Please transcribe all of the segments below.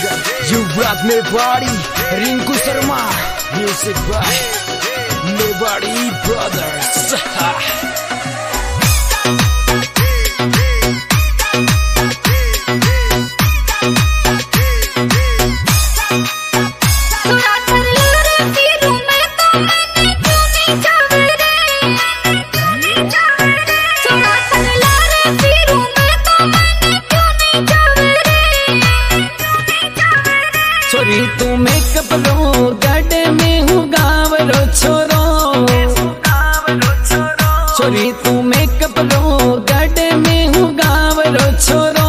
You rock me body, Rinku Sharma. Music by Mewari Brothers. छोरी तू makeup लो गड्ढे में हूँ गावरो छोरो। छोरी तू मेकअप लो गड्ढे में हूँ गावरो छोरो।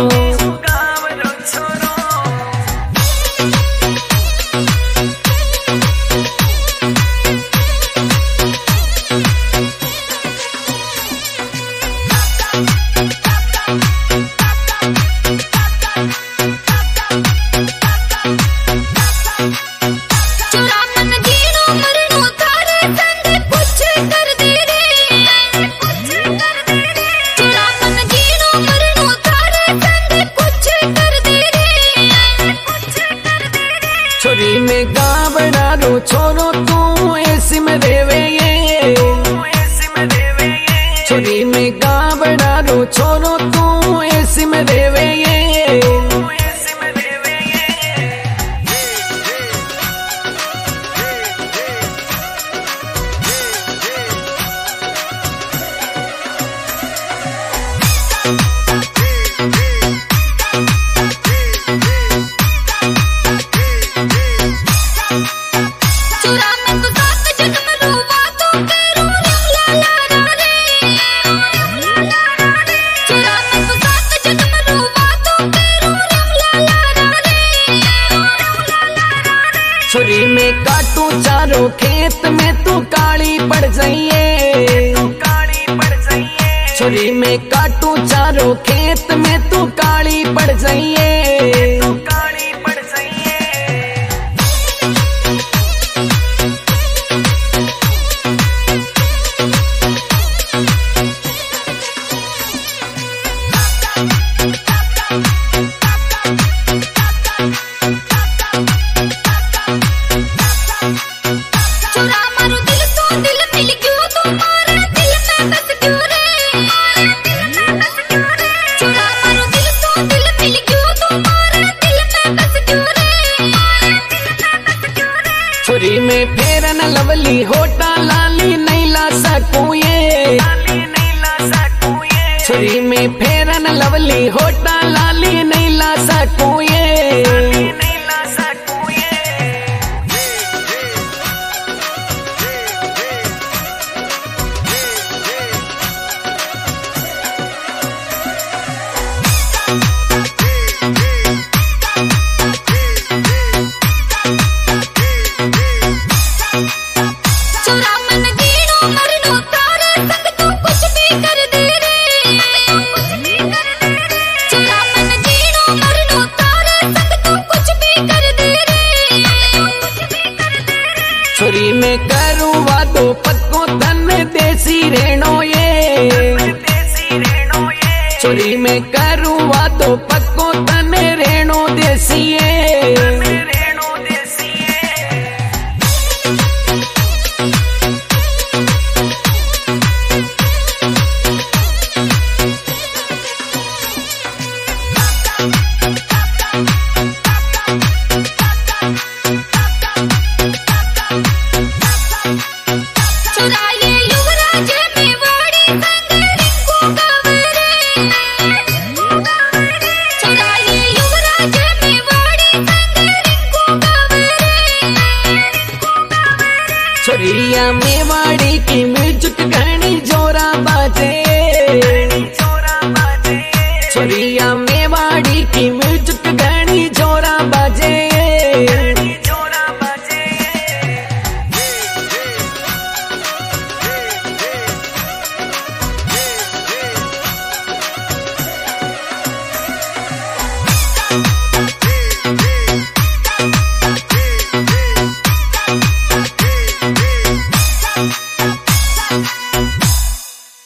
छोरी में गावड़ा रो छोरो तू ऐसी में देवे ये। छोरी में गावड़ा रो छोरो तू ऐसी में देवे ये। छोरी में काटू चारों खेत में तू काली पड़ जाइए। छोरी में काटू चारों खेत में तू काली पड़ जाइए। छोरी में फेरन लवली हो